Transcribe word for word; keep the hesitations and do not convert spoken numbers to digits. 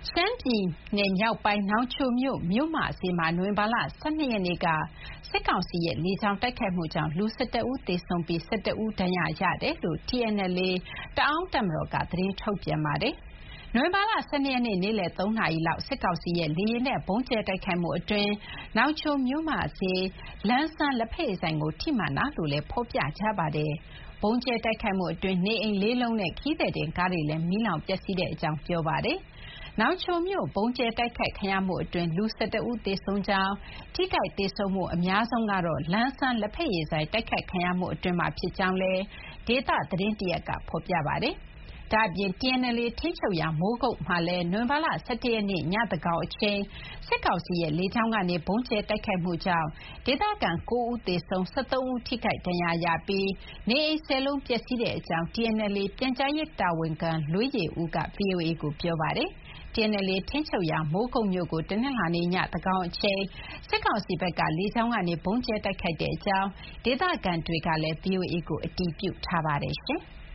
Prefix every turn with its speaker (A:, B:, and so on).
A: ရှမ်းပြည်နယ်မြောက်ပိုင်းနောင်ချိုမြို့မြို့မဈေးမှာနိုဝင်ဘာလ၁၂ရက်နေ့ကစစ်ကောင်စီရဲ့လေကြောင်းတိုက်ခိုက်မှုကြောင့်လူ၁၁ဦးသေဆုံးပြီး၁၁ဦးဒဏ်ရာရတယ်လို့ T N L A တအောင်းတပ်မတော်ကသတင်းထုတ်ပြန်ပါတယ်။နိုဝင်ဘာလ၁၂ရက်နေ့နေ့လယ်၃နာရီလောက်စစ်ကောင်စီရဲ့လေယာဉ်နဲ့ဗုံးကျဲတိုက်ခိုက်မှုအတွင်းနောင်ချိုမြို့မဈေးလန်းဆန်းလက်ဖက်ရည်ဆိုင်ကိုထိမှန်တာလို့လည်းဖော်ပြကြပါတယ်။ဗုံးကျဲတိုက်ခိုက်မှုအတွင်းနေအိမ်လေးလုံးနဲ့ခရီးသည်တင်ကားတွေလည်းမီးလောင်ပျက်စီးတဲ့အကြောင်းပြောပါတယ်။နောင်ချိုမြို့ဗုံးကျဲတိုက်ခိုက်ခံရမှုအတွင်းလူ၁၁ဦးသေဆုံးကြောင်းထိခိုက်သေဆုံးမှုအများဆုံးကတော့လန်းဆန်းလက်ဖက်ရည်ဆိုင်တိုက်ခိုက်ခံရမှုအတွင်းမှာဖြစ်ကြောင်းလည်းဒေသသတင်းတရက်ကဖော်ပြပါတယ်။ဒါ့အပြင် T N L A ထိန်းချုပ်ရာမိုးကုတ်မှာလည်းနိုဝင်ဘာလ၁၁ရက်နေ့ညသန်းခေါင်အချိန်စစ်ကောင်စီရဲ့လေကြောင်းကနေဗုံးကျဲတိုက်ခိုက်မှုကြောင့်ဒေသခံ၉ဦးသေဆုံး၁၃ဦးထိခိုက်ဒဏ်ရာရပြီးနေအိမ်၁၀လုံးပျက်စီးတဲ့အကြောင်း T N L A ပြန်ကြားရေးတာဝန်ခံလွေးယေဦးက ဗွီအိုအေကိုပြောပါတယ်။ T N L A ထိန်းချုပ်ရာမိုးကုတ်မြို့ကိုတနင်္လာနေ့ညသန်းခေါင်အချိန်စစ်ကောင်စီဘက်ကလေကြောင်းကနေဗုံးကျဲတိုက်ခိုက်တဲ့အကြောင်းဒေသခံတွေကလည်း ဗွီအိုအေကိုအတည်ပြုထားပါတယ်။